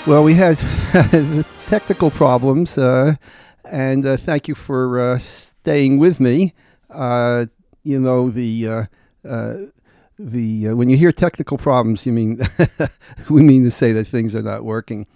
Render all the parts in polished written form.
Well, we had technical problems, and thank you for staying with me. You know the when you hear technical problems, you mean we mean to say that things are not working.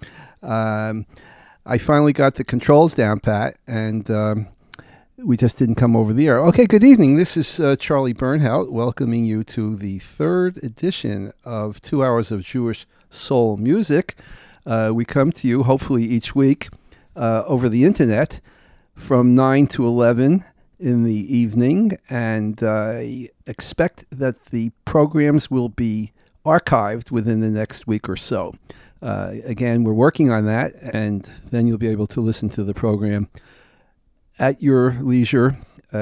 I finally got the controls down pat, and we just didn't come over the air. Okay, good evening. This is Charlie Bernhout welcoming you to the third edition of 2 Hours of Jewish Soul Music. We come to you hopefully each week over the internet from 9 to 11 in the evening, and expect that the programs will be archived within the next week or so. Again, we're working on that, and then you'll be able to listen to the program at your leisure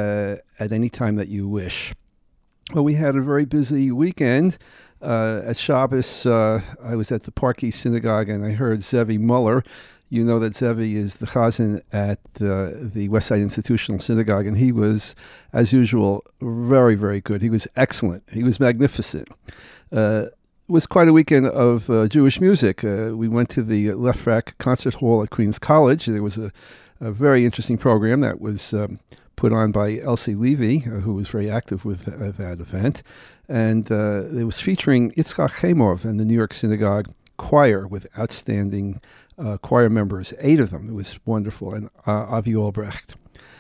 at any time that you wish. Well, we had a very busy weekend. At Shabbos, I was at the Park East Synagogue, and I heard Zevi Muller. You know that Zevi is the chazan at the Westside Institutional Synagogue, and he was, as usual, very, very good. He was excellent. He was magnificent. It was quite a weekend of Jewish music. We went to the Lefrak Concert Hall at Queens College. There was a very interesting program that was put on by Elsie Levy, who was very active with that event. And it was featuring Yitzchak Chemov and the New York Synagogue Choir with outstanding choir members, 8 of them. It was wonderful, and Avi Albrecht.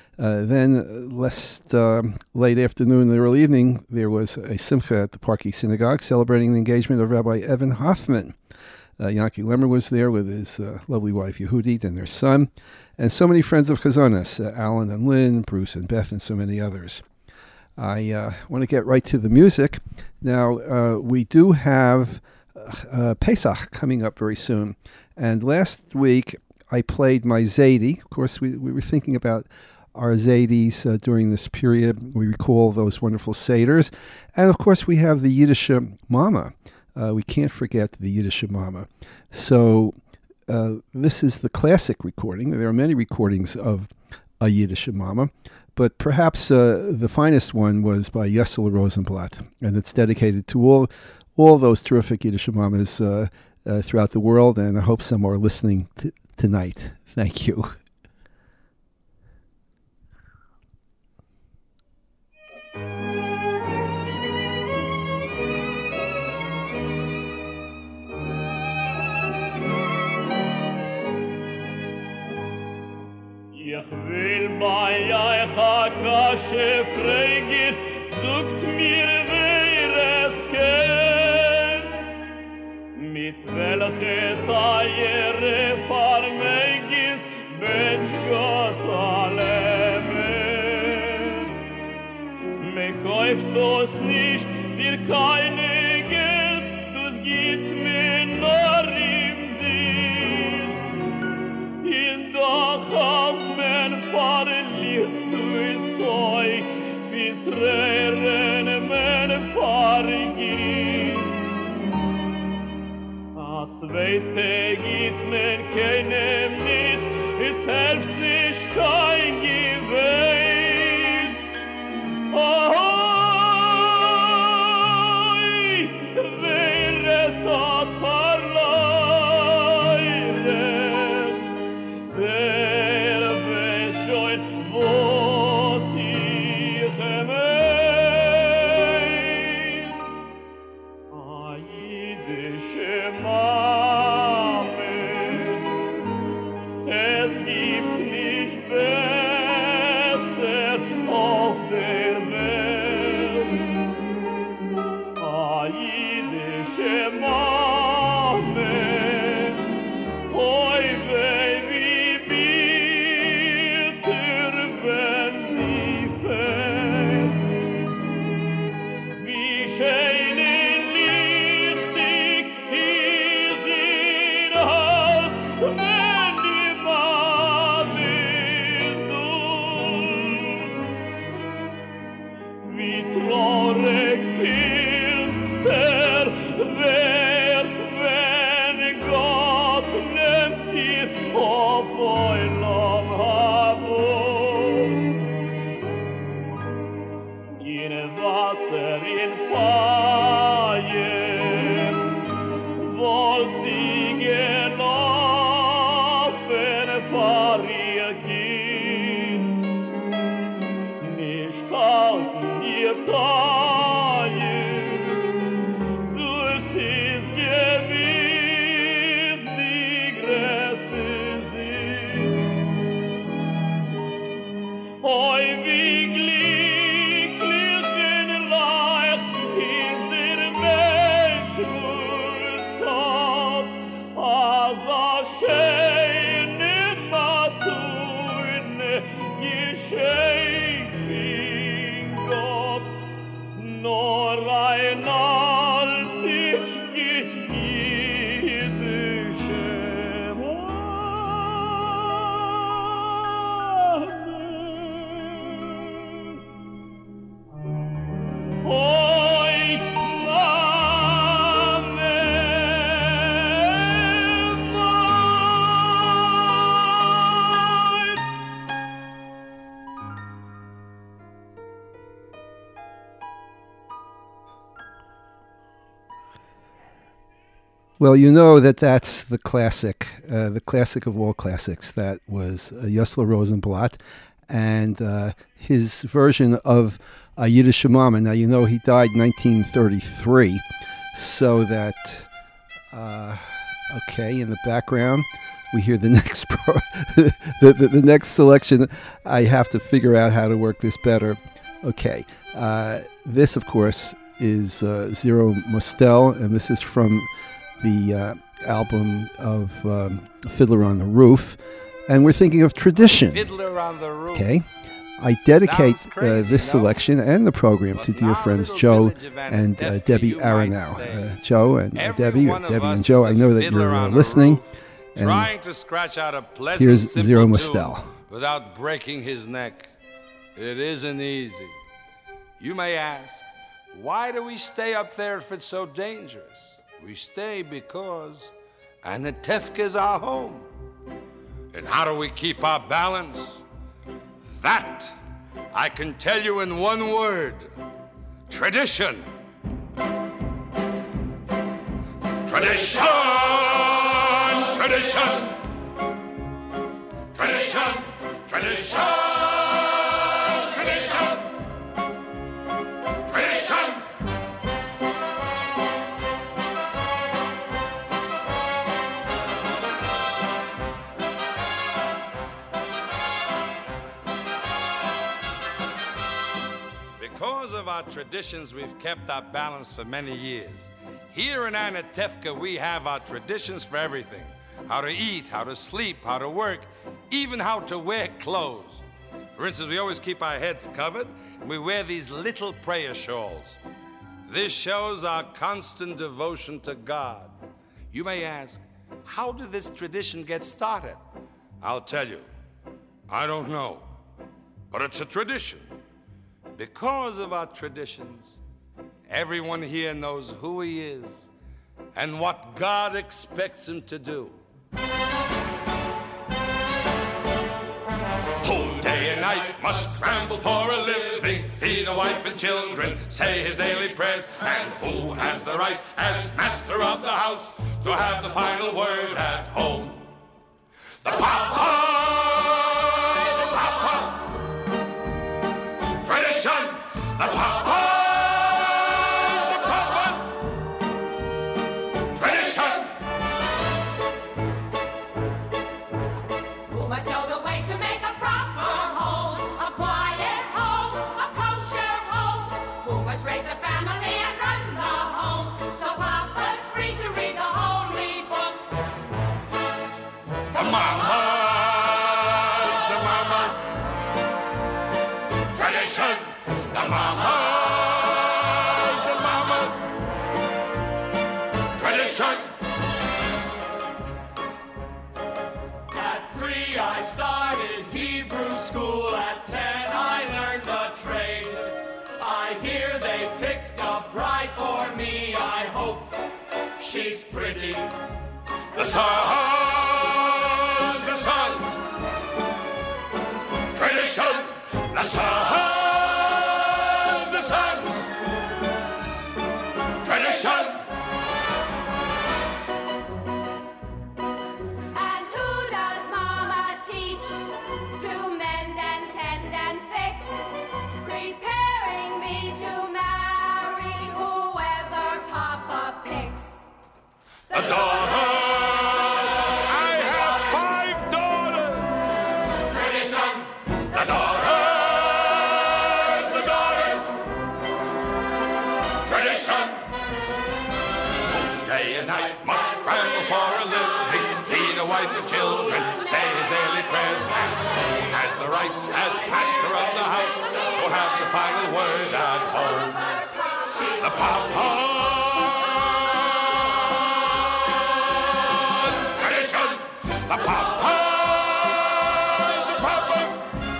Then late afternoon and early evening, there was a simcha at the Park East Synagogue celebrating the engagement of Rabbi Evan Hoffman. Yanki Lemmer was there with his lovely wife Yehudit and their son, and so many friends of Chazonis, Alan and Lynn, Bruce and Beth, and so many others. I want to get right to the music. Now, we do have Pesach coming up very soon. And last week, I played my Zaidi. Of course, we were thinking about our Zaidis during this period. We recall those wonderful Seders. And, of course, we have the Yiddish Mama. We can't forget the Yiddish Mama. So this is the classic recording. There are many recordings of a Yiddish Mama, but perhaps the finest one was by Yessel Rosenblatt, and it's dedicated to all those terrific Yiddish Mamas throughout the world, and I hope some are listening tonight. Thank you. Ich will bei euch a Kasche fragen, sucht mir wer es kennt, mit welcher Eiere vermegen, wenn Gott allein. Me kauft das nicht, dir keine Geld, das gibt mir nur im Dienst. In der Haus verliert du Zeug, bis Tränen men vergehen. Als Zweite gibt men keinem nicht, es hilft sich kein Gewinn. Wer es hat Fire, wollt sie genommen. nur ein altes jüdische Mann. Euch Name weit. Well, you know that's the classic of all classics. That was Yossele Rosenblatt, and his version of Yiddish Mama. Now, you know he died in 1933, so that, okay, in the background, we hear the next the next selection. I have to figure out how to work this better. Okay, this, of course, is Zero Mostel, and this is from the album of Fiddler on the Roof, and we're thinking of tradition. Fiddler on the Roof. Okay, I dedicate Crazy, this selection and the program to dear now friends little Joe village of and Anatevka, Debbie you might Aronow. say. Joe and Every Debbie, or one of Debbie us and Joe, is I a know that fiddler you're on a listening. roof, And trying to scratch out a pleasant, here's simple Zero tune Mostel. without breaking his neck. It isn't easy. You may ask, why do we stay up there if it's so dangerous? We stay because Anatevka's our home. And how do we keep our balance? That I can tell you in one word: tradition. Tradition, tradition, tradition, tradition, tradition, tradition. Because of our traditions, we've kept our balance for many years. Here in Anatevka, we have our traditions for everything. How to eat, how to sleep, how to work, even how to wear clothes. For instance, we always keep our heads covered, and we wear these little prayer shawls. This shows our constant devotion to God. You may ask, how did this tradition get started? I'll tell you, I don't know, but it's a tradition. Because of our traditions, everyone here knows who he is and what God expects him to do. Whole day and night must scramble for a living, feed a wife and children, say his daily prayers. And who has the right, as master of the house, to have the final word at home? The Papa! The Papa! Tradition! The Papa! The Papa's tradition! Who must know the way to make a proper home, a quiet home, a kosher home? Who must raise a family and run the home, so Papa's free to read the holy book? The Mama! The Mama! Tradition! The Mamas! The Mamas! Tradition! At 3 I started Hebrew school, at 10 I learned the trade. I hear they picked a bride for me, I hope she's pretty. The sons! The sons! Tradition! The sons! The sons! Tradition! And who does Mama teach to mend and tend and fix, preparing me to marry whoever Papa picks? The daughters! I have 5 daughters! Tradition! The daughters! The daughters! Tradition! Day and night must scramble for a living, feed a wife and children, say his daily prayers, and who has the right, as master of the house, to have the final word at home? She The Papa's tradition. The Papa's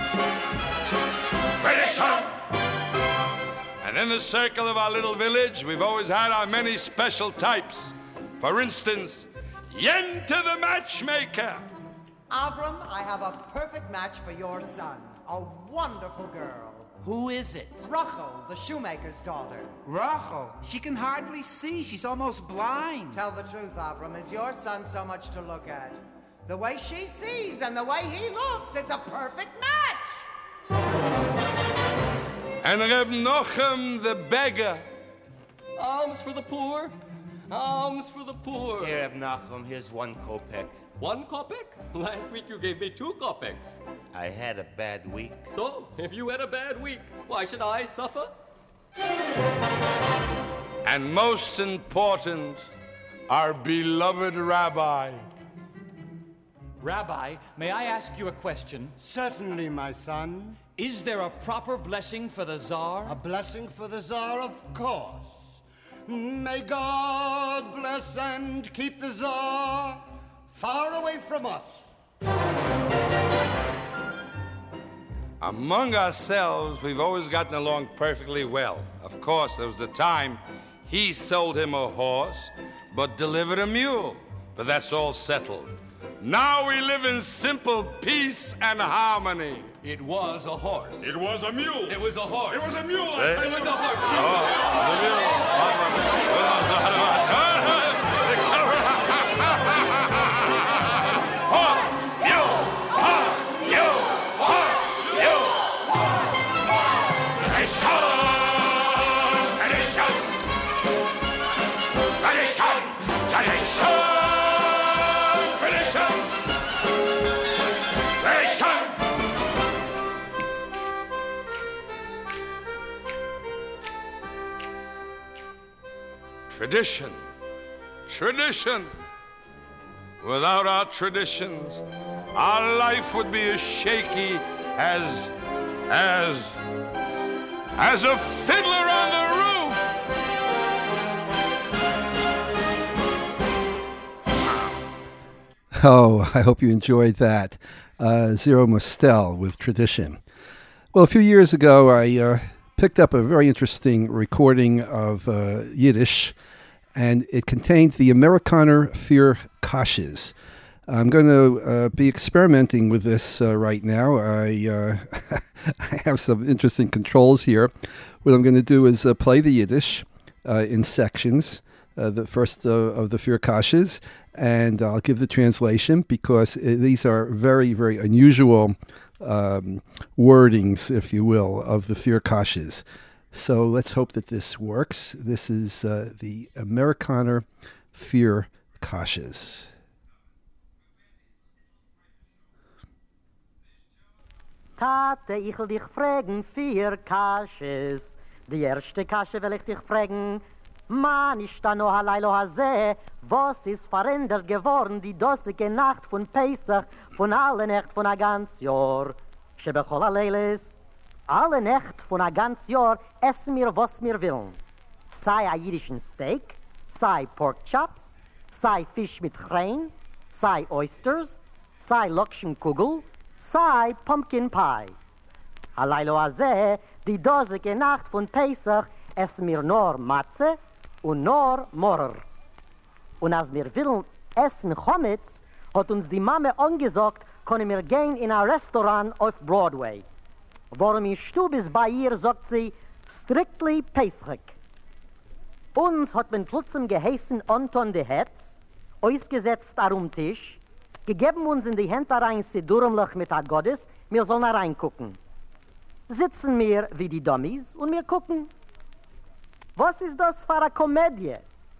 tradition. And in the circle of our little village, we've always had our many special types. For instance, Yenta the matchmaker. Avram, I have a perfect match for your son. A wonderful girl. Who is it? Rachel, the shoemaker's daughter. Rachel. She can hardly see. She's almost blind. Tell the truth, Avram. Is your son so much to look at? The way she sees and the way he looks, it's a perfect match. And Reb Nochem the beggar. Alms for the poor. Alms for the poor. Here, Reb Nachum, here's 1 kopeck. 1 kopeck? Last week you gave me 2 kopecks. I had a bad week. So, if you had a bad week, why should I suffer? And most important, our beloved rabbi. Rabbi, may I ask you a question? Certainly, my son. Is there a proper blessing for the Tsar? A blessing for the Tsar, of course. May God bless and keep the Tsar far away from us. Among ourselves, we've always gotten along perfectly well. Of course, there was a time he sold him a horse, but delivered a mule. But that's all settled. Now we live in simple peace and harmony. It was a horse. It was a mule. It was a horse. It was a mule. It was a horse. Tradition. Tradition. Without our traditions, our life would be as shaky as a fiddler on the roof. Oh, I hope you enjoyed that. Zero Mostel with Tradition. Well, a few years ago, I picked up a very interesting recording of Yiddish, and it contained the Amerikaner Vier Kashes. I'm going to be experimenting with this right now. I have some interesting controls here. What I'm going to do is play the Yiddish in sections, the first of the Vier Kashes, and I'll give the translation because these are very, very unusual wordings, if you will, of the Vier Kashes. So let's hope that this works. This is the Amerikaner Vier Kashes. Tate, ich will dich fragen 4 Kasches. Die erste Kasche will ich dich fragen. Man, ist da noch alleilo hazeh, was ist verändert geworden, die dosige Nacht von Pesach, von alle Nacht von a ganz Jahr. Shebechol aleiles, alle Nacht von a ganz Jahr, essen wir, was wir willen. Sei a jüdischen Steak, sei Pork Chops, sei Fisch mit Chrein, sei Oysters, sei Lokschenkugel, sei Pumpkin Pie. Alleilo hazeh, die dosige Nacht von Pesach, essen wir nur Matze, und nur Morer. Und als wir willen essen Chometz, hat uns die Mama angesagt, können wir gehen in ein Restaurant auf Broadway. Warum in Stub ist bei ihr, sagt sie, strictly Pesach. Uns hat man plötzlich geheißen Anton de Hetz, ausgesetzt am Tisch, gegeben uns in die Hände rein Sidurmlich mit der Gottes, wir sollen reingucken. Sitzen wir wie die Dummies und wir gucken. Was ist das für eine Komödie?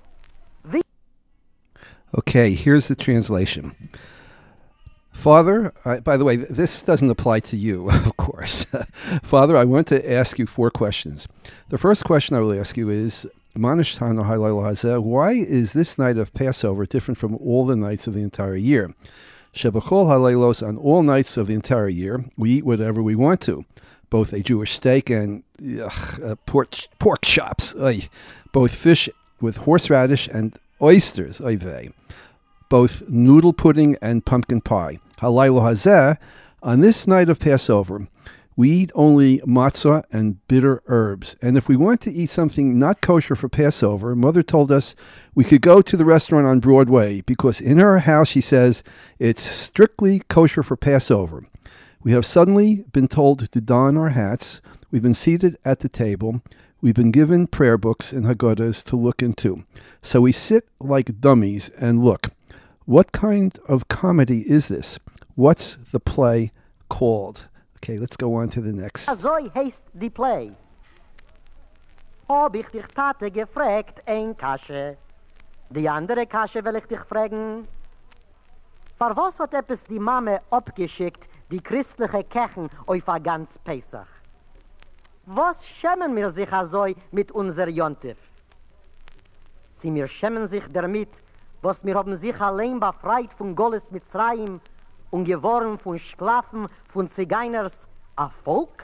Okay, here's the translation. Father, by the way, this doesn't apply to you, of course. Father, I want to ask you 4 questions. The first question I will ask you is, why is this night of Passover different from all the nights of the entire year? Shebechol haleilos, on all nights of the entire year, we eat whatever we want to. both a Jewish steak and pork chops, both fish with horseradish and oysters, both noodle pudding and pumpkin pie. Halaylo hazeh, on this night of Passover, we eat only matzah and bitter herbs. And if we want to eat something not kosher for Passover, Mother told us we could go to the restaurant on Broadway because in her house, she says, it's strictly kosher for Passover. We have suddenly been told to don our hats. We've been seated at the table. We've been given prayer books and Haggadahs to look into. So we sit like dummies and look. What kind of comedy is this? What's the play called? Okay, let's go on to the next. So heißt die Play. Hab ich dich Tate gefragt, ein Kasche. Die andere Kasche will ich dich fragen. Für was hat etwas die Mame abgeschickt, die christliche Kirchen auf a ganz Pesach? Was schämen wir sich also mit unser Jontif? Sie mir schämen sich damit, was wir haben sich allein befreit von Goles Mitzrayim und geworden von Sklaven, von Zigeiners, a Volk?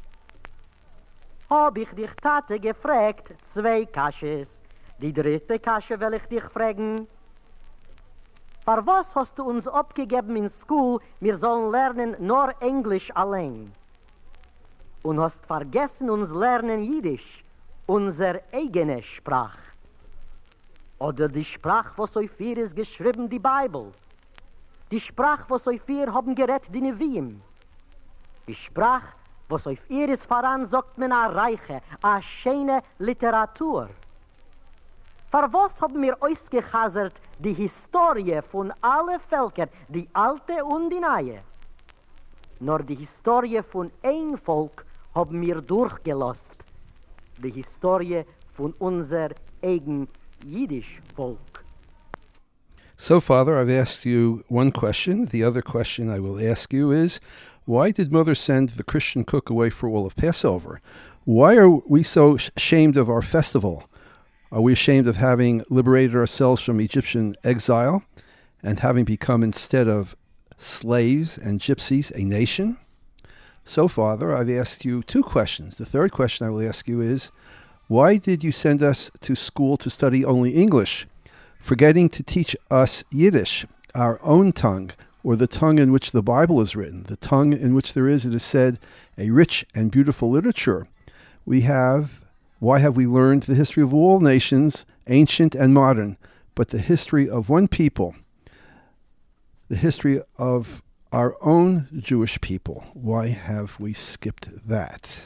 Hab ich dich Tate gefragt, 2 Kasches. Die dritte Kasche will ich dich fragen. Für was hast du uns abgegeben in School, wir sollen lernen nur Englisch allein? Und hast vergessen uns lernen Jiddisch, unser eigene Sprach. Oder die Sprach, was auf ihr ist geschrieben, die Bibel. Die Sprach, was auf ihr haben gerät, die Neviim. Die Sprach, was auf ihr ist voran, sagt man a reiche, a schöne Literatur. Für was haben wir ausgechasert die Historie von allen Völkern, die alte und die neue? Nur die Historie von ein Volk haben wir durchgelost. Die Historie von unser eigen Jiddisch Volk. So, Father, I've asked you one question. The other question I will ask you is, why did Mother send the Christian cook away for all of Passover? Why are we so ashamed of our festival? Are we ashamed of having liberated ourselves from Egyptian exile and having become, instead of slaves and gypsies, a nation? So, Father, I've asked you 2 questions. The third question I will ask you is, why did you send us to school to study only English, forgetting to teach us Yiddish, our own tongue, or the tongue in which the Bible is written, the tongue in which there is, it is said, a rich and beautiful literature? Why have we learned the history of all nations, ancient and modern, but the history of one people, the history of our own Jewish people? Why have we skipped that?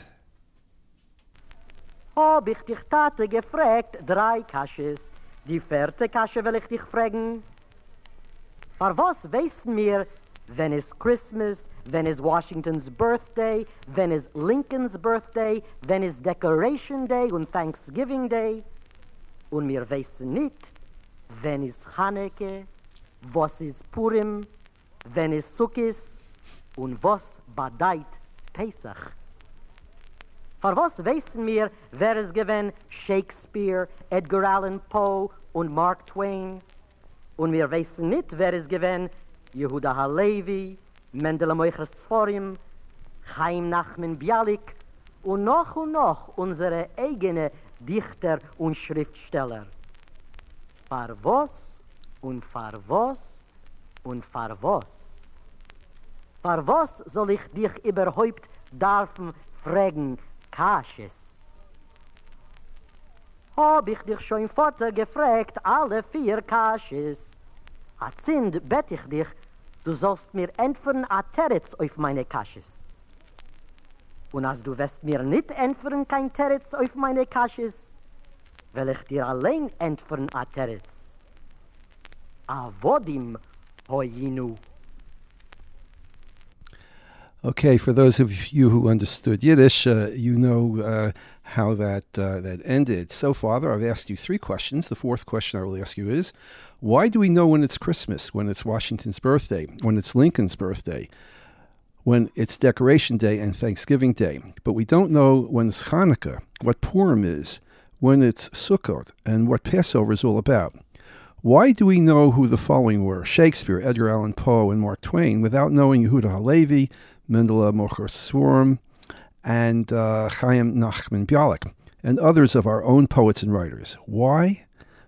Hab ich dich Tate gefragt, 3 Kasches. Die 4. Kasche will ich dich fragen. Für was wissen wir, wenn es Christmas, wenn es Washington's Birthday, wenn es Lincoln's Birthday, wenn es Decoration Day und Thanksgiving Day? Und wir wissen nicht, wenn es Chaneke, was ist Purim, wenn es Sukkis und was badeit Pesach. Für was wissen wir, wer es gewinnt Shakespeare, Edgar Allan Poe und Mark Twain? Und wir wissen nicht, wer es gewinnt Yehuda Halevi, Mendele Moiches Sforim, Chaim Nachman Bialik und noch unsere eigene Dichter und Schriftsteller. Für was und für was und für was? Für was soll ich dich überhaupt dürfen fragen, Kasches? Hab ich dich schon Vater gefragt, alle 4 Kasches. A Zind bett ich dich, du sollst mir entfern a Teretz auf meine Kasches. Und als du wirst mir nicht entfern kein Teretz auf meine Kasches, will ich dir allein entfern a Teretz. Avodim hoyinu. Okay, for those of you who understood Yiddish, you know how that ended. So, Father, I've asked you 3 questions. The 4th question I will ask you is, why do we know when it's Christmas, when it's Washington's birthday, when it's Lincoln's birthday, when it's Decoration Day and Thanksgiving Day, but we don't know when it's Hanukkah, what Purim is, when it's Sukkot, and what Passover is all about? Why do we know who the following were, Shakespeare, Edgar Allan Poe, and Mark Twain, without knowing Yehuda Halevi, Mendele Moiches Sforim, and Chaim Nachman Bialik, and others of our own poets and writers. Why?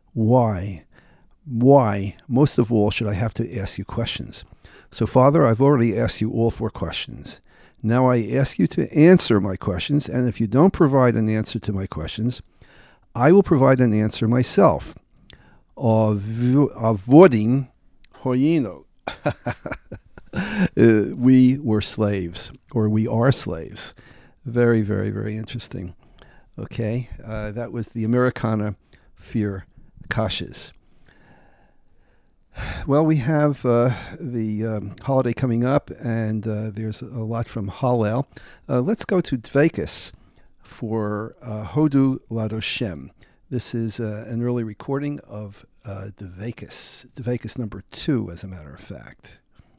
Most of all, should I have to ask you questions? So, Father, I've already asked you all 4 questions. Now I ask you to answer my questions, and if you don't provide an answer to my questions, I will provide an answer myself. Avoiding hoyino. We were slaves, or we are slaves. Very, very, very interesting. Okay, that was the Americana Fear Kashas. Well, we have the holiday coming up, and there's a lot from Hallel. Let's go to Dveikus for Hodu Ladoshem. This is an early recording of Dveikus number 2, as a matter of fact.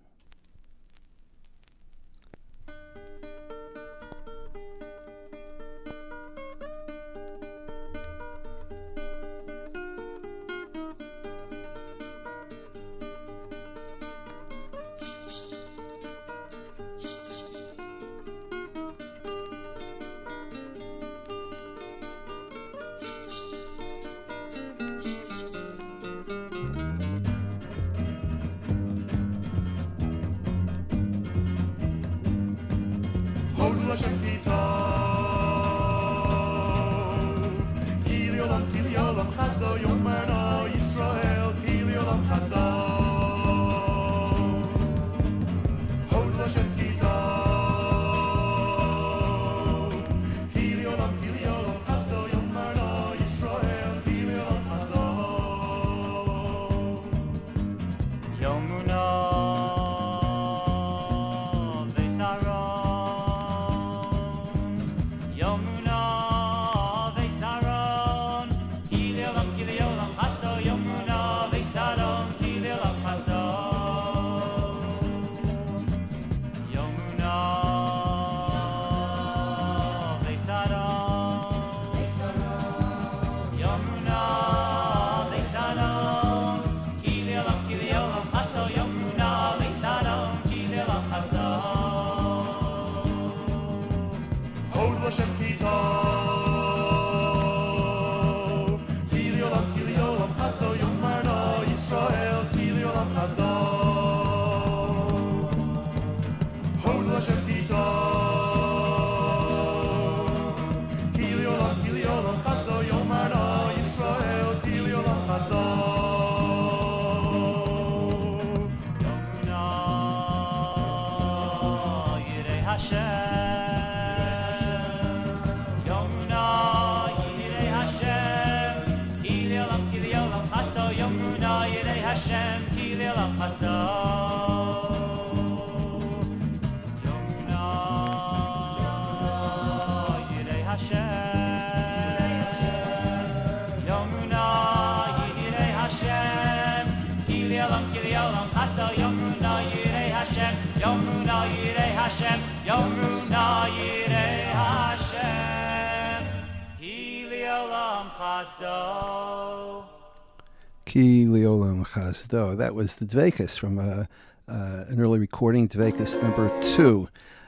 Ki Leolam Chazdo. That was the Dveikus from an early recording, Dveikus number 2.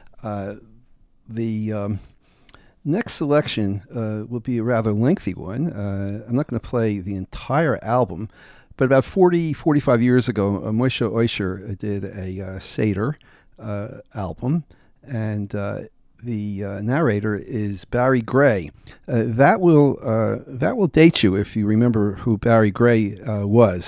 The next selection will be a rather lengthy one. I'm not going to play the entire album, but about 45 years ago, Moshe Oisher did a Seder album, and the narrator is Barry Gray. That will date you if you remember who Barry Gray was.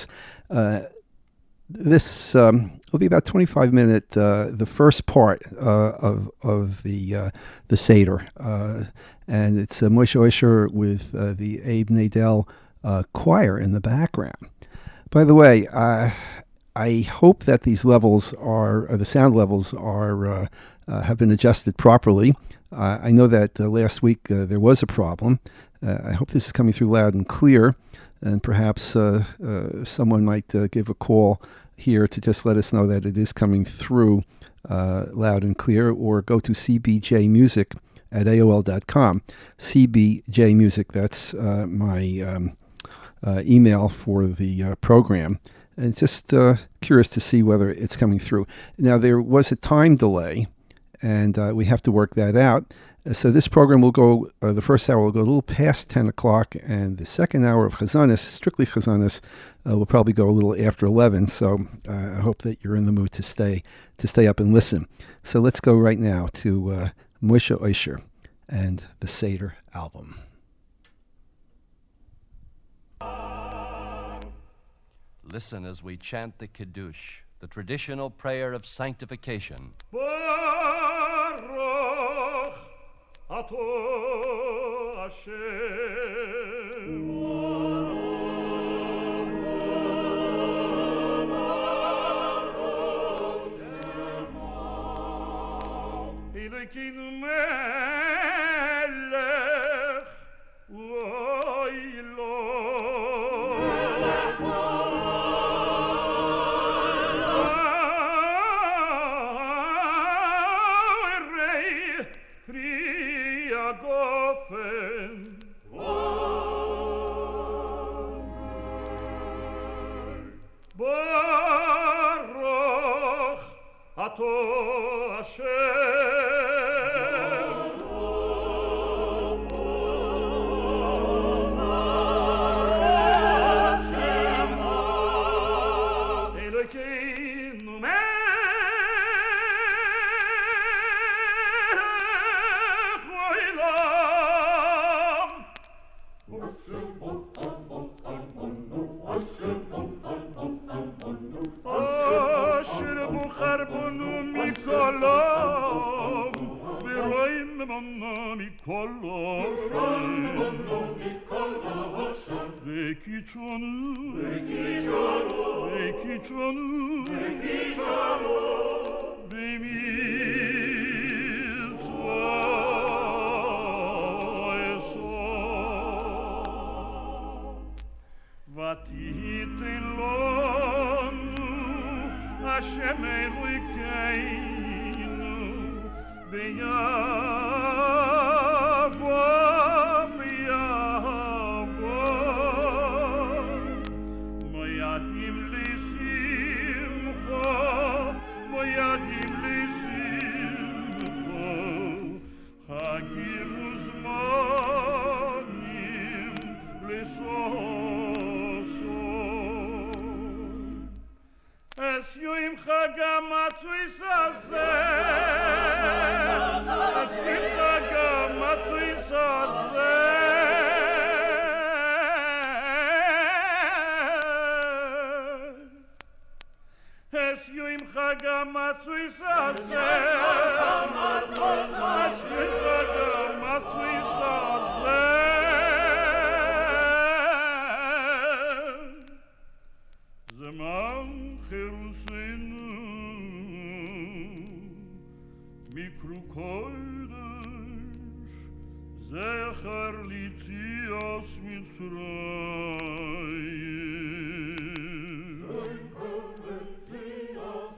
This will be about 25-minute, the first part of the Seder, and it's Moshe Oisher with the Abe Nadel choir in the background. By the way, I hope that these levels the sound levels have been adjusted properly. I know that last week there was a problem. I hope this is coming through loud and clear, and perhaps someone might give a call here to just let us know that it is coming through loud and clear, or go to cbjmusic@aol.com. cbjmusic, that's my email for the program. And just curious to see whether it's coming through. Now, there was a time delay, and we have to work that out. So this program will go, the first hour will go a little past 10 o'clock, and the second hour of Chazanis, strictly Chazanis, will probably go a little after 11. So I hope that you're in the mood to stay up and listen. So let's go right now to Moshe Oisher and the Seder album. Listen as we chant the Kiddush, the traditional prayer of sanctification. Baruch Ato Hashem. Elokeinu melech Baruch Ato Hashem. Elokeinu melech olam. Asher buchar bonu mikolam, v'roim memamna mikolam, v'kichonu, b'mitzvah esor, v'tihiten lonu Hashem Elokeinu b'yavo moyadim lisimcha chagim uzmanim lisoso Es yoim chagam atzuis hazeh, es yoim chagam atzuis hazeh, es yoim chagam atzuis hazeh, es yoim chagam atzuis hazeh. Zeman Cherusenu Mikru Kodesh Zecher Litzias Mitzrayim Litzias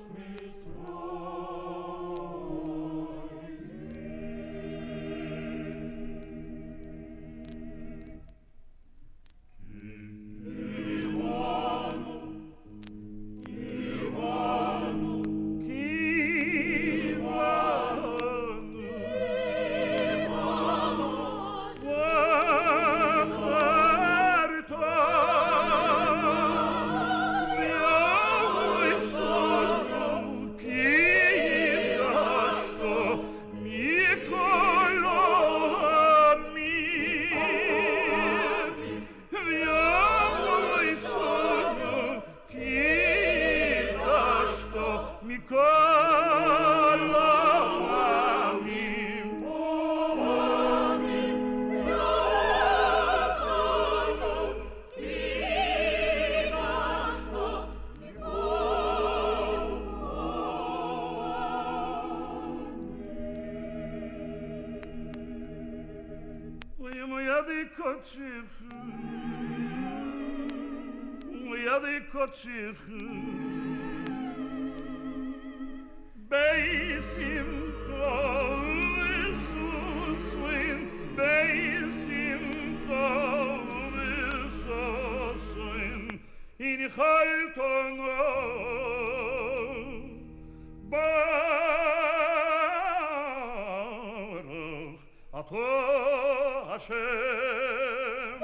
Ato Hashem.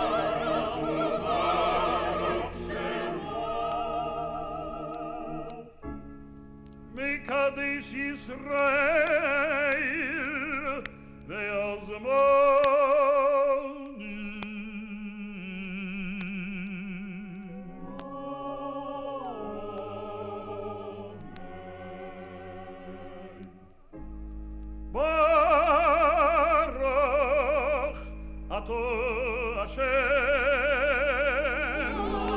Mekadesh Yisrael Baruch Ato Hashem.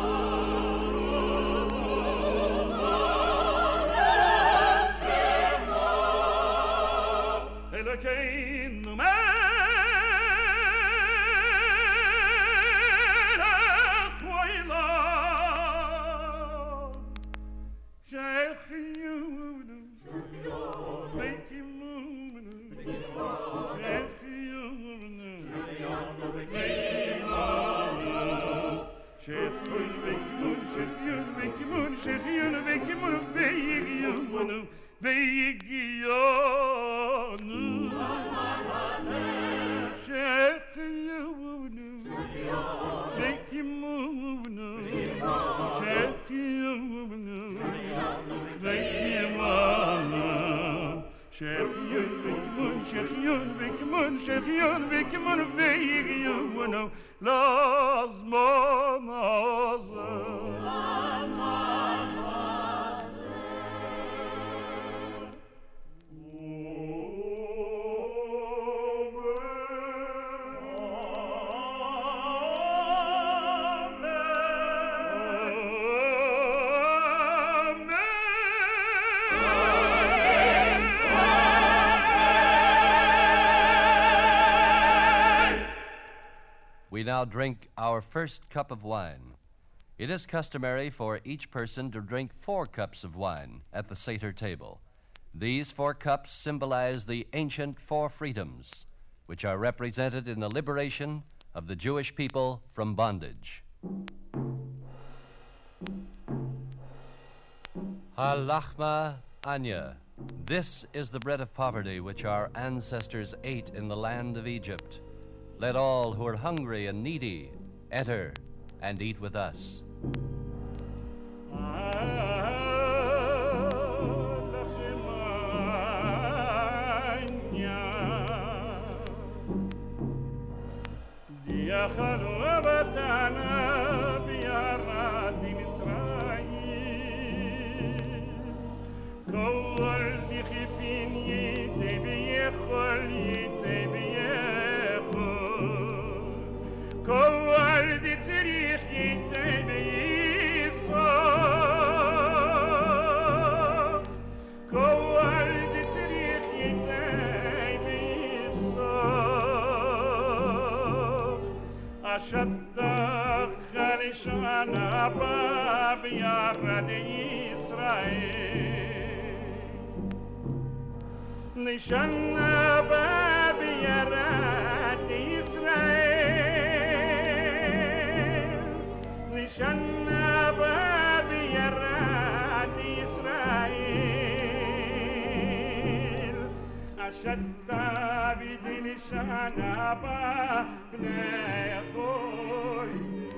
Elokeinu melech olam. Shechiyunu vekimunu. Shechiyunu vekimunu. Shechiyunu vekimunu veyigiyunu. Veyigiyonu. Shechiyunu vekimunu. Shechiyunu vekimunu. Shechiyun vekimunu veyigiyunu. Lazman We now drink our first cup of wine. It is customary for each person to drink 4 cups of wine at the Seder table. These 4 cups symbolize the ancient 4 freedoms, which are represented in the liberation of the Jewish people from bondage. Halachma Anya. This is the bread of poverty which our ancestors ate in the land of Egypt. Let all who are hungry and needy enter and eat with us. Kol di tzrich yitei b'yisach. Kol di tzrich yitei b'yisach. Ashatach chalishan haba b'yarad Yisrael. Lishan haba b'yarad Yisrael. Shana babi yarad Yisrael Ashatta bidin shana b'nei Choy.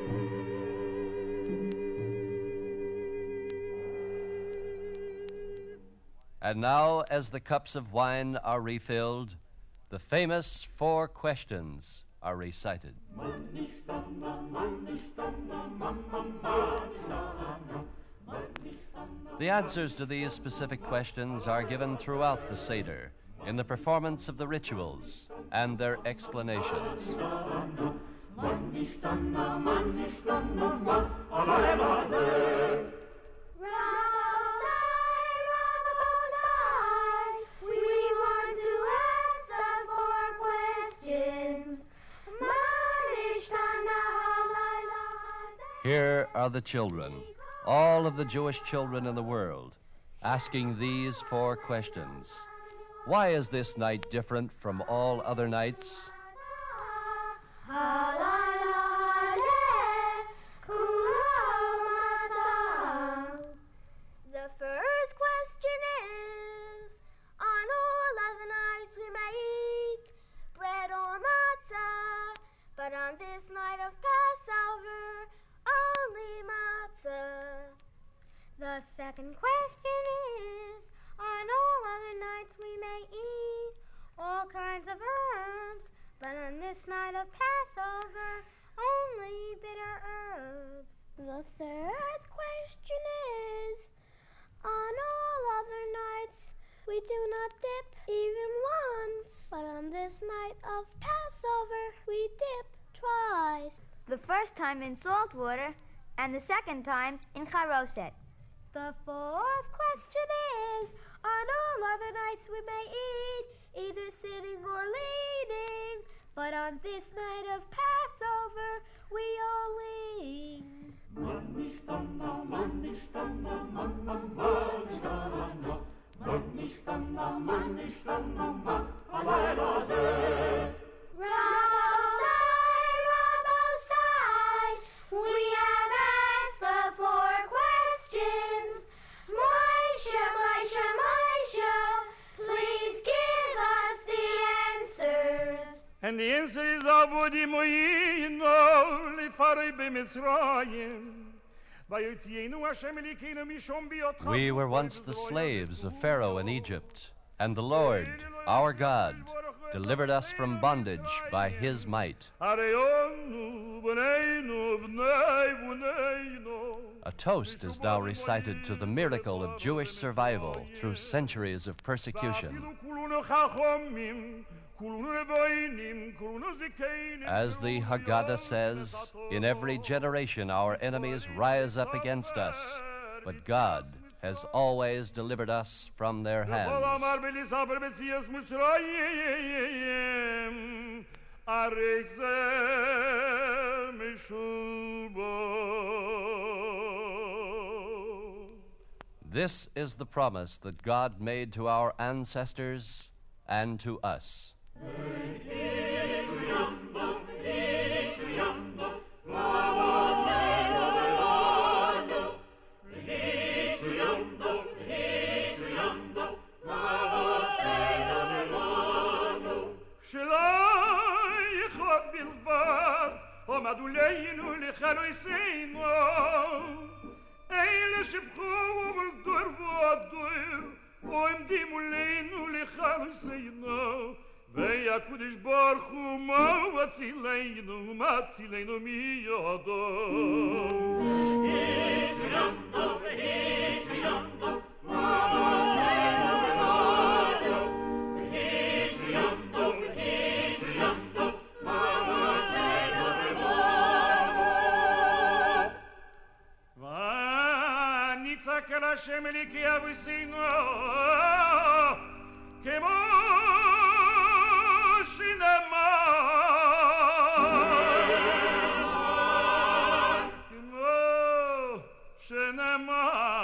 And now, as the cups of wine are refilled, the famous 4 questions are recited. The answers to these specific questions are given throughout the Seder in the performance of the rituals and their explanations. Here are the children, all of the Jewish children in the world, asking these 4 questions. Why is this night different from all other nights? The first question is, on all other nights we may eat bread second question is, on all other nights we may eat all kinds of herbs, but on this night of Passover, only bitter herbs. The third question is, on all other nights we do not dip even once, but on this night of Passover we dip twice. The first time in salt water, and the second time in charoset. The fourth question is, on all other nights we may eat, either sitting or leaning, but on this night of Passover we all lean. Rabosai, we have asked the 4 questions. Moshe, please give us the answers. And the answer is Avodi Moino, Lifarei B'Mitzrayim. We were once the slaves of Pharaoh in Egypt, and the Lord, our God, delivered us from bondage by his might. A toast is now recited to the miracle of Jewish survival through centuries of persecution. As the Haggadah says, in every generation our enemies rise up against us, but God has always delivered us from their hands. This is the promise that God made to our ancestors and to us. ومدولين لخلوسينو أين شبخو بالدور والدور ومديمولين لخلوسينو بيا كودش بارخو ما واتيلينو ما تيلينو ميادو هيش يمدو Sakala Shemeliki Avusino Kemo Shinema Kemo Shinema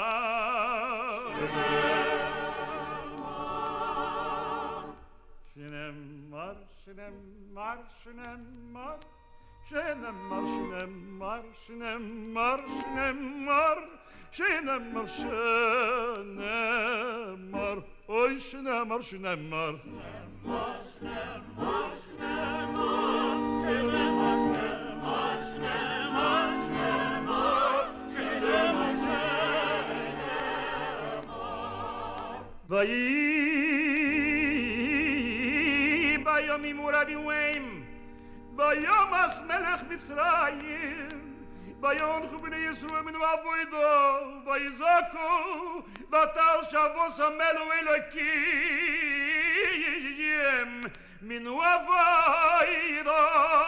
Shinemar Shinemar Shinemar Shinemar Shinemar Shinemar Shinemar Shinemar, Shinemar, oy Shinemar, Shinemar. Shinemar, Shinemar, Shinemar, Shinemar, Shinemar, Shinemar, Shinemar, Shinemar. Bayom Murabiwim, Bayom as Melech Mitzrayim. Bayon khubne Yeshua min vavoido vayzako vatal shavos amelo elokim min vavoido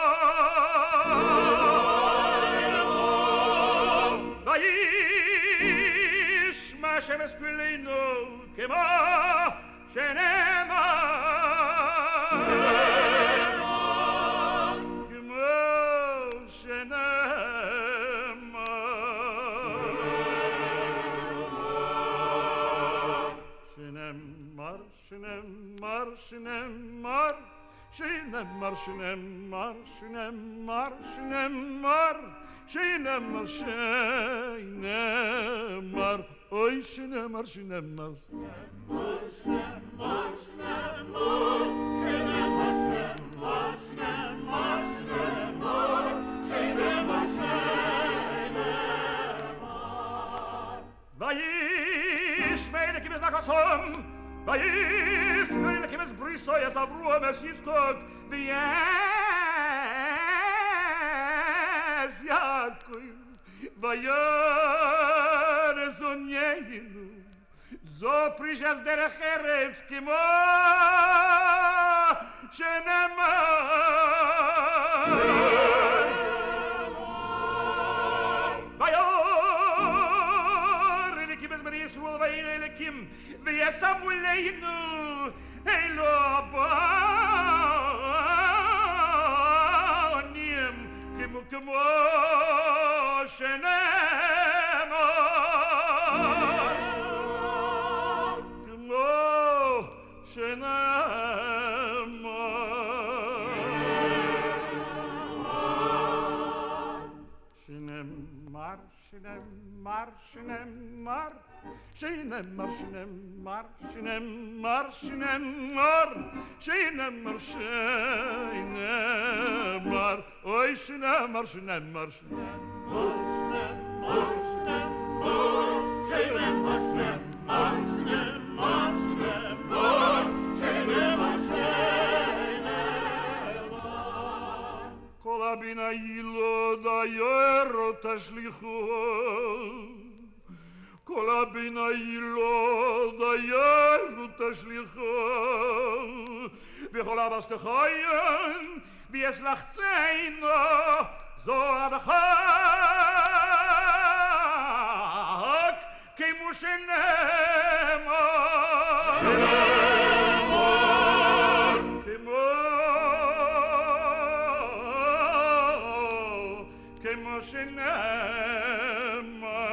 vayish ma shemes kulino kema shenema Shinemar, Shinemar, Shinemar, Shinemar, Shinemar, Shinemar, Shinemar, Shinemar, oy Shinemar, Shinemar. Shinemar, Shinemar, Shinemar, Shinemar, Shinemar, Shinemar, Shinemar, Shinemar, Shinemar. Avraham, Vayis, Kemes Briso, as Avruam, as Yitzchok, Vayas, Yaakov, Vayas, Onyeinu, Zo Prishas derech Eretz, Kimo, Shenemar. Yisrael v'Elekim v'Yasamu Leinu Elo Abanim Kemo Shenemar Kemo Shenemar Shenemar Shenemar Shenemar, Shenemar, Shenemar, Shenemar, Shenemar, Shenemar, Oy, Shenemar, Shenemar, Kol abina yilo da yero tashlichu Kol abina yilo dayeru tashlicho V'chol abas techayen V'yesh lach tzeyno Zo adachak Kemu shenemar Kemu shenemar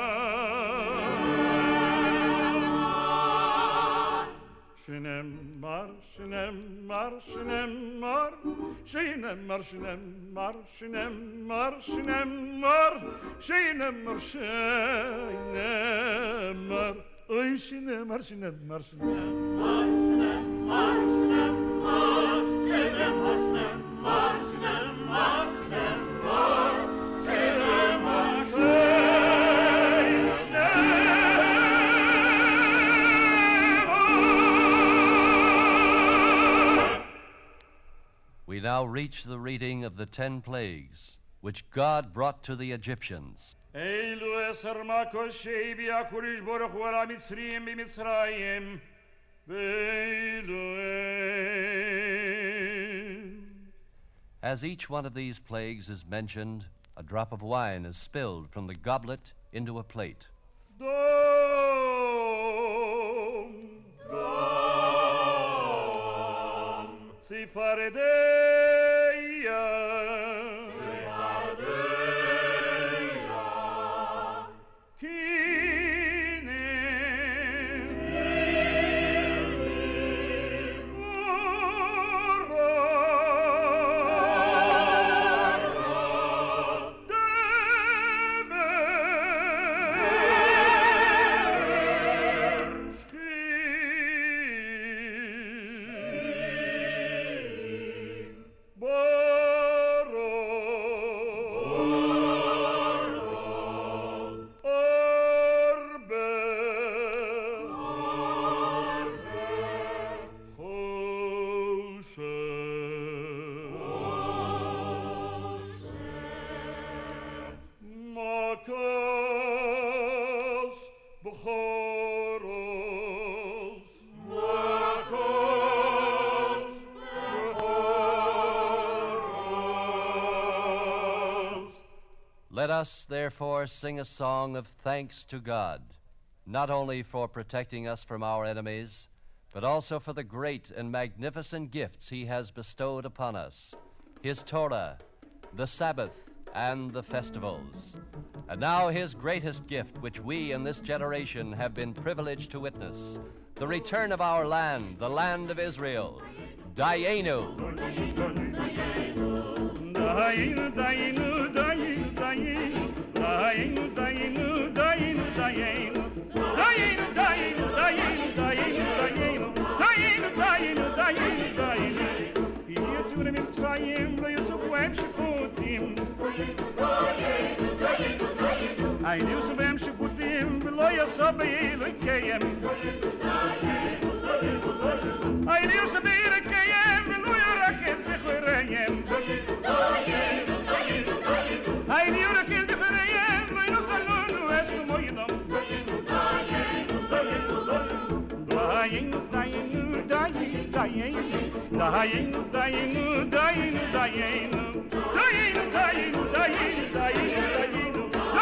Shenemar, Shenemar, Shenemar, Shenemar, Shenemar, Shenemar, Shenemar, Shenemar, Shenemar, Oy, Shenemar, Shenemar, Shenemar, Shenemar, Shenemar, Shenemar, Shenemar, Shenemar, Shenemar, Shenemar, We now reach the reading of the 10 plagues, which God brought to the Egyptians. As each one of these plagues is mentioned, a drop of wine is spilled from the goblet into a plate. Let us, therefore, sing a song of thanks to God, not only for protecting us from our enemies, but also for the great and magnificent gifts He has bestowed upon us, His Torah, the Sabbath, and the festivals. And now His greatest gift, which we in this generation have been privileged to witness, the return of our land, the land of Israel. Dayenu. Dayenu, Dayenu, Dayenu, Dayenu, Dayenu, Dayenu, Dayenu, Dayenu, Dayenu, Dayenu, Dayenu, Dayenu, Dayenu, Dayenu, Dayenu, Dayenu. Yetzu Mitzrayim lo yisubu em shifutim. Ay yisubu em shifutim. Kayem, below your subway, look Kayem. I knew Sabir Kayem, below your racket, Bichurayem. I knew the kill Bichurayem, I know Salon, West Moyinum. Dying, dying, dying, dying, dying, dying, dying, dying. Dying, dying, dying, dying, dying.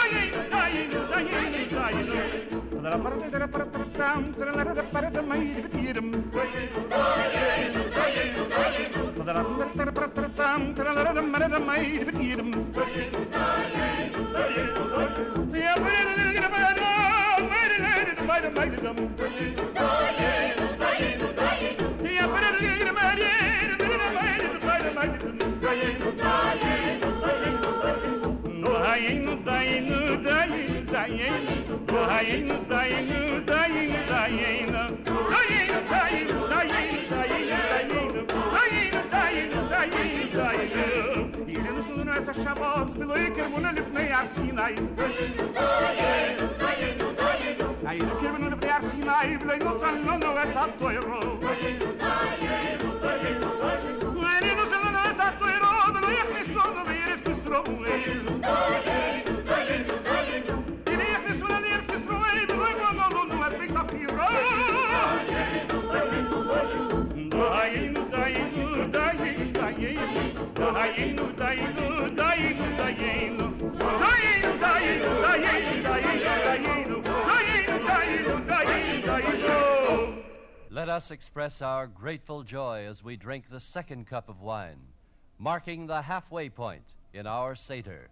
Dying, dying, dying, dying. Dying, dying, dying, dying, dying, dying, dying, dying. يلنسوا ناس الشباب بلو يكرمونا لفني عرسيناي. يكرمونا لفني عرسيناي بلو ينصلوا ناس الطيرو. وينصلوا ناس الطيرو بلو يخلصوا ضير تسرو. Let us express our grateful joy as we drink the second cup of wine, marking the halfway point in our Seder.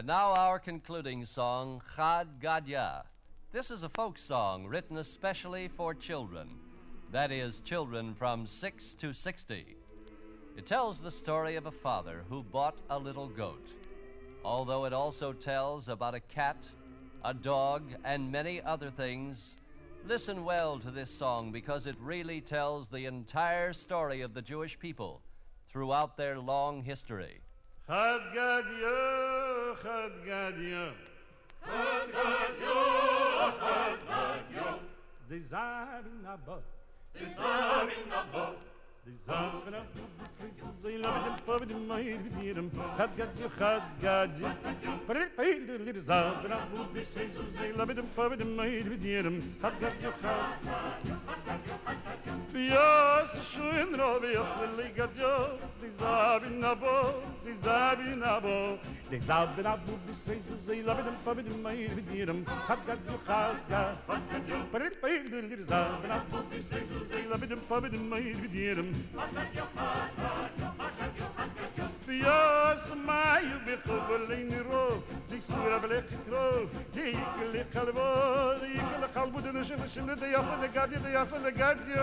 And now our concluding song, Chad Gadya. This is a folk song written especially for children. That is, children from 6 to 60. It tells the story of a father who bought a little goat. Although it also tells about a cat, a dog, and many other things, listen well to this song because it really tells the entire story of the Jewish people throughout their long history. Chad Gadya, Chad Gadya. Chad Gadya, Chad Gadya. The Zabin Abba. The Zabin Abba. The Zabin Abba. The streets they love them, pub them, my vidim. Chad Gadya, Chad Gadya. But it paid the little Zabin Abba. The streets they love them, pub them, my vidim. Chad Gadya, Chad Gadya. Yes, schön Robi, ich Gadya. The Zabin Abba. The Zabin Abba. The Zabin Abba. The streets they love them, pub them, my vidim. Chad Gadya, Chad Gadya. But it paid the little Zabin Abba. The streets they love them, pub them, my vidim. Yes, my بخبلين رو دي سورة بلخكرو دي كل قلبو دي كل قلبو دي نشوف الشمل دي ياخذ القادي دي ياخذ القادي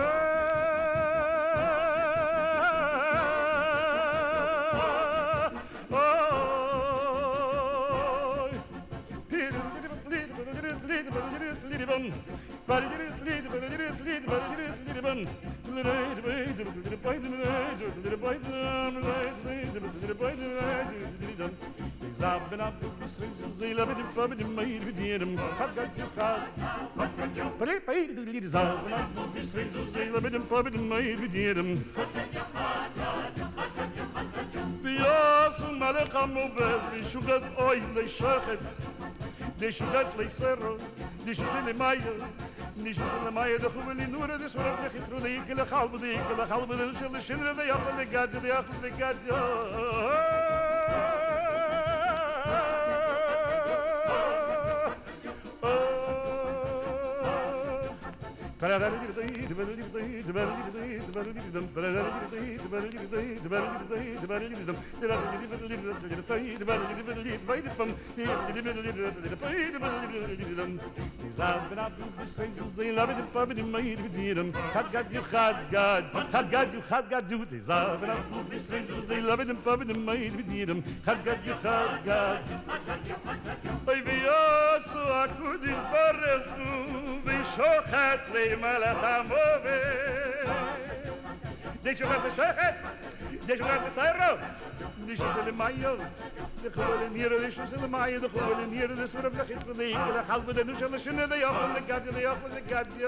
Zabben ab du sie lebe die pub die meid mit ihrem hat but it paid the leaders zabben ab du sie lebe die pub die meid mit ihrem Bias malakam ubez shugat oy le shakhet de shugat le serro de shule maye de shule maye de khubli nur de sura de khtrudi kila khalbdi kila khalbdi de shule shindre de yaqul de gad de yaqul de gad شوخت لي ملخ موبي دي شوخت شوخت دي شوخت طيرو دي شوخت المايو دي خول نيرو دي شوخت المايو دي خول نيرو دي سورة بلخيت فضيك دي خلب دي نوش الله شنو دي ياخذ القادي دي ياخذ القادي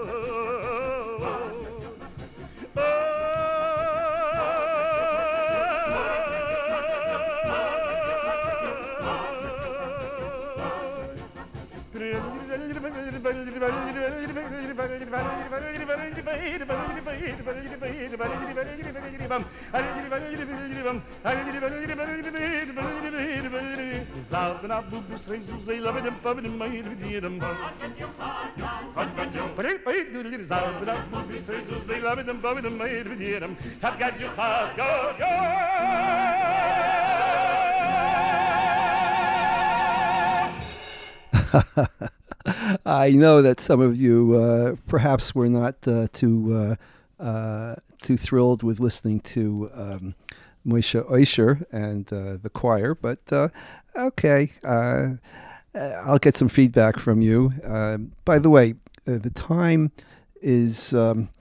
I know that some of you perhaps were not too thrilled with listening to Moshe Oisher and the choir, but okay, I'll get some feedback from you. By the way, the time is,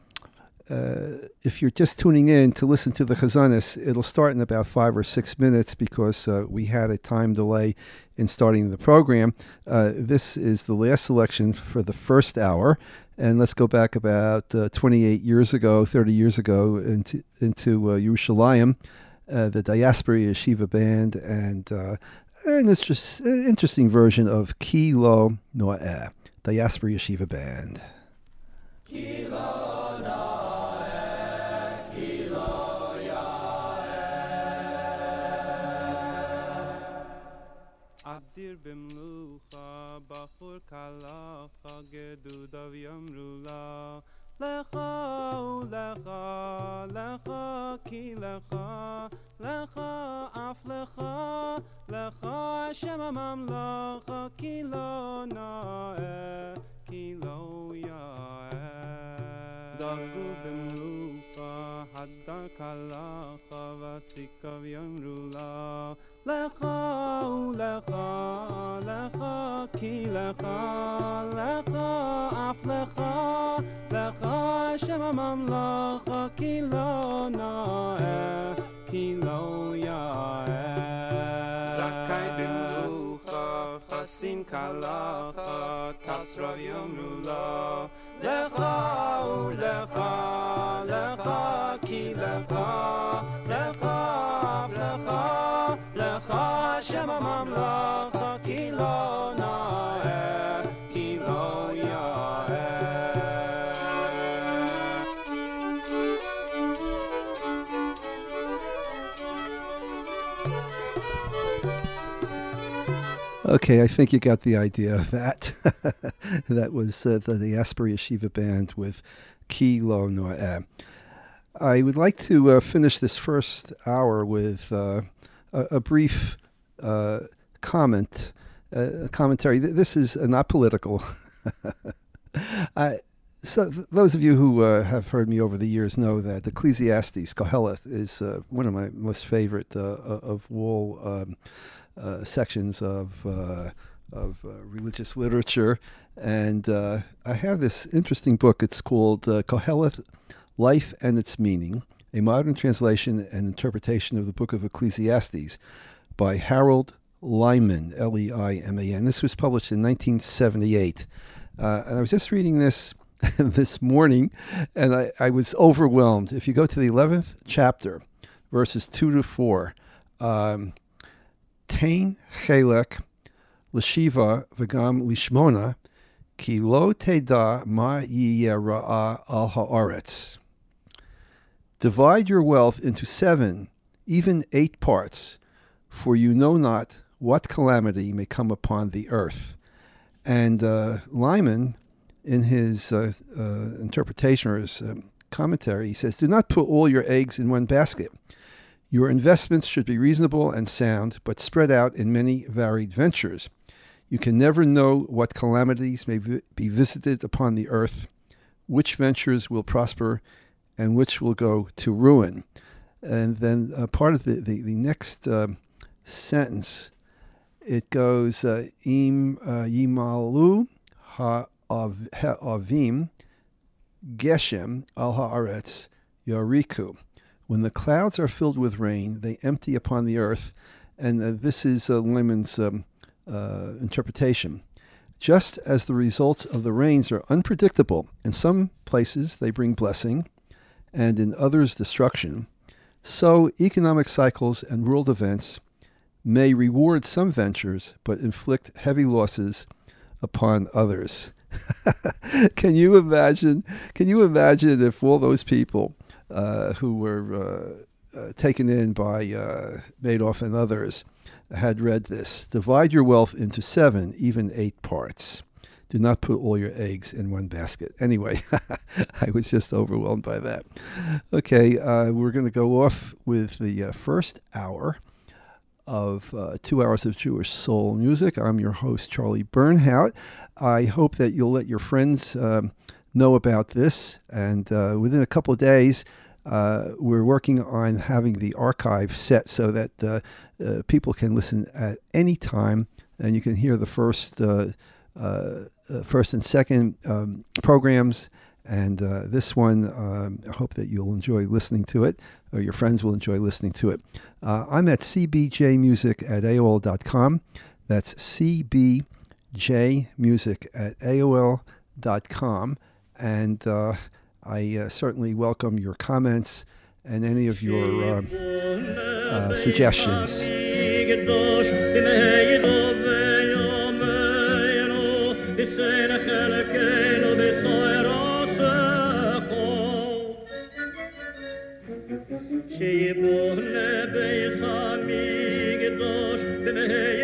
if you're just tuning in to listen to the Chazanis, it'll start in about 5 or 6 minutes because we had a time delay in starting the program. This is the last selection for the first hour, and let's go back about 28 years ago, 30 years ago into Yerushalayim, the Diaspora Yeshiva Band, and it's just an interesting version of Ki Lo Noeh, Diaspora Yeshiva Band. Ki Lo Noeh, Ki Lo Yaeh. Adir b'mlucha, bachur kalacha, gedudav yamrula. Lecha, lecha, lecha, ki lecha, lecha, af lecha, lecha, Shem HaMamlacha ki lo na'eh, ki lo ya'eh. Dagu b'mlucha hadar kalacha v'asikav yamru la lecha ulecha lecha ki lecha lecha af lecha lecha Shem HaMamlacha ki lo na'eh, ki lo ya'eh. Zakai b'mlucha chasin kalacha tasrav yamru la lecha ulecha lecha ki lecha lecha af lecha lecha Shem HaMamlacha ki lo na'eh, ki lo ya'eh. Okay, I think you got the idea of that. That was the Asbury Yeshiva Band with Ki Lo No'eh. I would like to finish this first hour with a brief commentary. This is not political. So those of you who have heard me over the years know that Ecclesiastes, Koheleth, is one of my most favorite of all sections of religious literature. And I have this interesting book. It's called Koheleth, Life and Its Meaning, a modern translation and interpretation of the book of Ecclesiastes by Harold Lyman, L-E-I-M-A-N. This was published in 1978. And I was just reading this this morning, and I was overwhelmed. If you go to the 11th chapter, verses 2 to 4, Tain Chelek L'Shiva V'gam Lishmona Ki Lo Teda Ma Yiyeh Ra'ah Al Ha'aretz. Divide your wealth into 7, even 8 parts, for you know not what calamity may come upon the earth. And Lyman, in his interpretation or his commentary, he says, do not put all your eggs in one basket. Your investments should be reasonable and sound, but spread out in many varied ventures. You can never know what calamities may be visited upon the earth, which ventures will prosper, and which will go to ruin. And then part of the next sentence, it goes, Im yimalu ha'avim geshem al ha'aretz yariku. When the clouds are filled with rain, they empty upon the earth. And this is Lyman's interpretation. Just as the results of the rains are unpredictable, in some places they bring blessing, and in others destruction, so economic cycles and world events may reward some ventures, but inflict heavy losses upon others. Can you imagine if all those people who were taken in by Madoff and others had read this? Divide your wealth into 7, even 8 parts. Do not put all your eggs in one basket. Anyway, I was just overwhelmed by that. Okay, we're going to go off with the first hour of 2 hours of Jewish soul music. I'm your host, Charlie Bernhout. I hope that you'll let your friends know about this. And within a couple of days, we're working on having the archive set so that people can listen at any time, and you can hear the first and second programs. And this one, I hope that you'll enjoy listening to it, or your friends will enjoy listening to it. I'm at cbjmusic@aol.com. That's cbjmusic@aol.com. And I certainly welcome your comments and any of your suggestions. שיבוא לבית המקדש במהרה